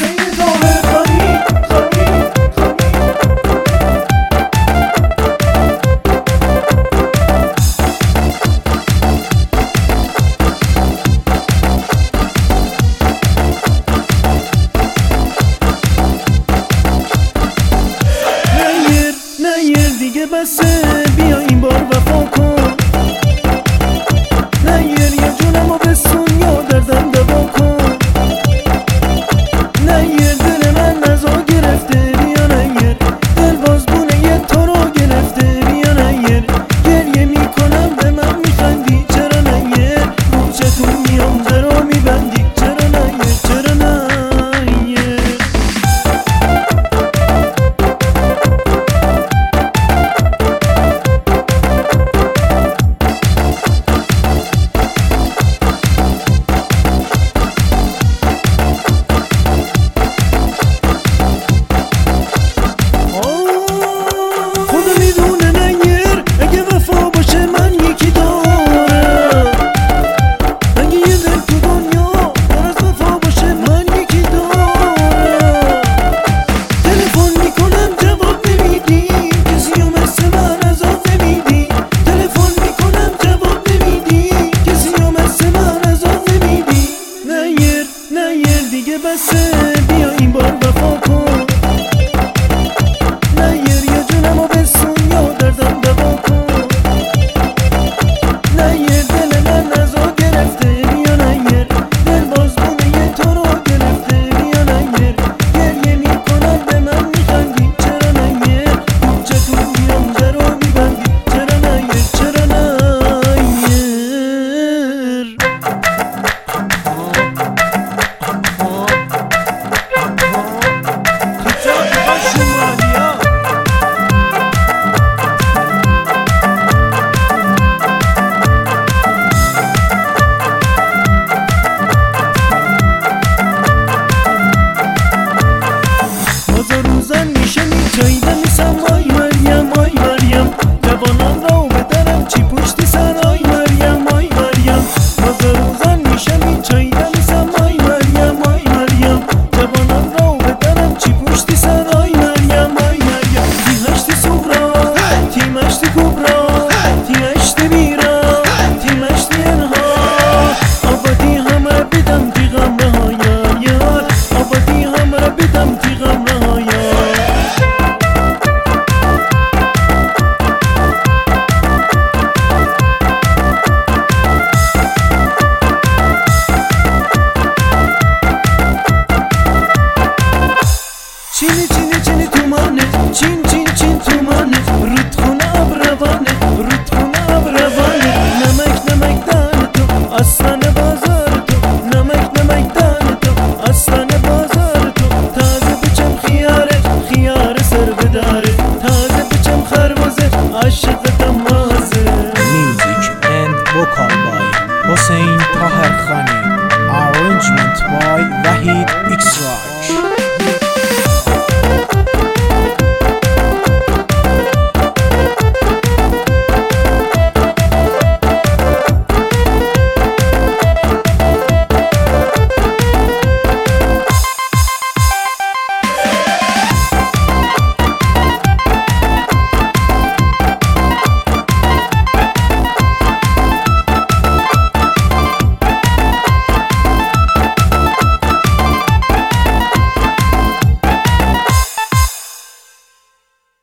دیگه بسه، بیا این بار وفا کن. نیر یه جونمو بسون یا دردم دوا کن. نیر دل من نزا گرفته، بیا نیر دل بازبونه یه تو رو گرفته، بیا نیر گریه میکنم به من میخندی، چرا نیر رو چتون میام درو میبندی، چرا نیر چرا نیر. دیگه بسه، بیا این بار وفا کن. نیر یه جونمو بسون یا دردم دوا کن. نیر دل من نزا گرفته، بیا نیر دل بازبونه یه تو رو گرفته، بیا نیر گریه میکنم به من میخندی، چرا نیر رو چتون میام درو میبندی، چرا نیر چرا نیر. چایده میسم آی مریم آی مریم، جوانان را بدرم چی پشتی سر آی مریم آی مریم. مازا روزان میشه چایده میسم آی مریم آی مریم، جوانان را بدرم چی پشتی سر آی مریم آی مریم. تیمشتی سورا تیمشتی کبرا تیمشتی بیرا تیمشتی انها، آبادی همه بدم تیغم رها یار، آبادی همه بدم تیغم رها یار. چینی چینی چینی تومانه، چین چین چین تومانه، رودخونه ابروانه، رودخونه ابروانه. نمک نمک دان تو آستان بازار تو، نمک نمک دان تو آستان بازار تو. تازه بچم خیاره خیاره سر بداره، تازه بچم خربزه عاشقتم مازه. Music and vocal by Hossein Taherkhani, arrangement by Wahid